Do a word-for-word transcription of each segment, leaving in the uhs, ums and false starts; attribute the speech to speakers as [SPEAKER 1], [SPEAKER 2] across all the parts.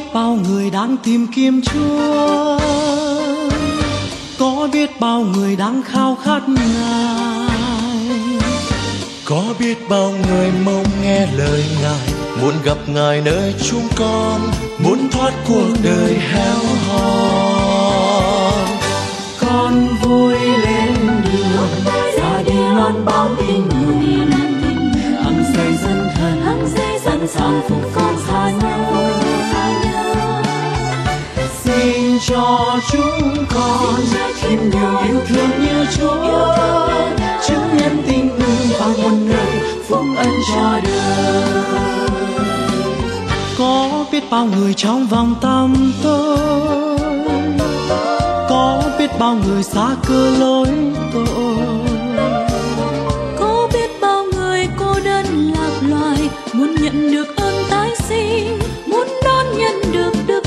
[SPEAKER 1] biết bao người đang tìm kiếm Chúa, có biết bao người đang khao khát Ngài,
[SPEAKER 2] có biết bao người mong nghe lời Ngài, muốn gặp Ngài nơi chúng con, muốn thoát cuộc đời héo hon.
[SPEAKER 1] Con vui lên đường ra đi loan báo tin mừng, hăng say dân thần sẵn sàng phục con xa nhau. Xin cho chúng con thêm nhiều yêu thương như Chúa, chứng nhân tình mừng và muôn nơi phúc ân cho đời. Có biết bao người trong vòng tâm tôi, có biết bao người xa cơ lối tội,
[SPEAKER 3] có biết bao người cô đơn lạc loài, muốn nhận được ơn tái sinh, muốn đón nhận được đức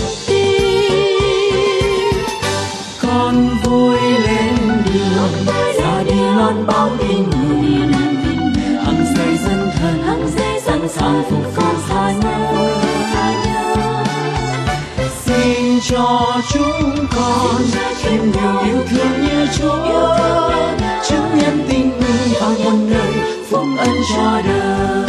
[SPEAKER 3] tin.
[SPEAKER 1] Con vui lên đường ra đi loan báo tin mừng, hăng say dân thần sẵn sàng phục con xa nhau. Xin cho chúng con thêm nhiều yêu thương như Chúa, chứng nhân tình mừng và muôn nơi phúc ân cho đời.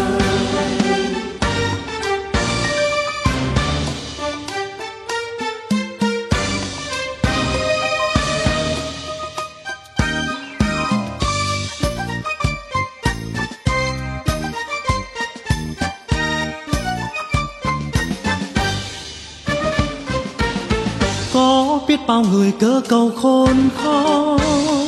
[SPEAKER 1] Có biết bao người cớ cầu khôn khó,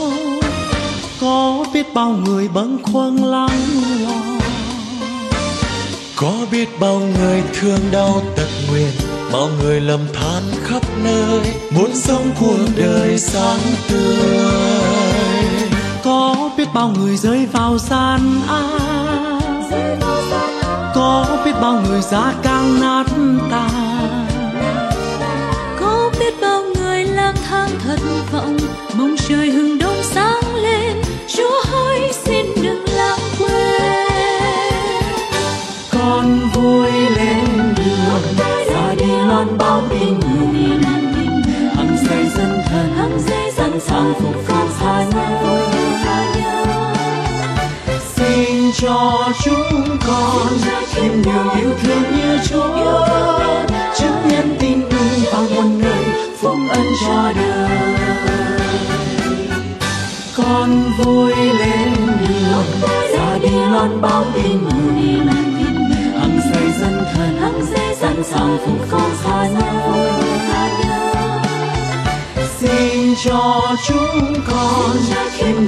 [SPEAKER 1] có biết bao người bâng khuâng lắng lo,
[SPEAKER 2] có biết bao người thương đau tật nguyền, bao người lầm than khắp nơi, muốn sống cuộc đời sáng tươi.
[SPEAKER 1] Có biết bao người rơi vào gian ác, có biết bao người giá càng nát tan,
[SPEAKER 3] có biết bao người lang thang thất vọng, mong trời hừng đông sáng lên. Chúa hỡi xin đừng lãng quên.
[SPEAKER 1] Con vui lên đường ra đi loan báo tin mừng, hăng say dân thần sẵn sàng phục con xa nhau. Xin cho chúng con thêm nhiều yêu thương như Chúa, chứng nhân tin mừng và muôn nơi phúc ân cho đời. Con vui lên đường ra đi loan báo tin mừng, hăng say dân thần sẵn sàng phục con xa nhau. Xin cho chúng con thêm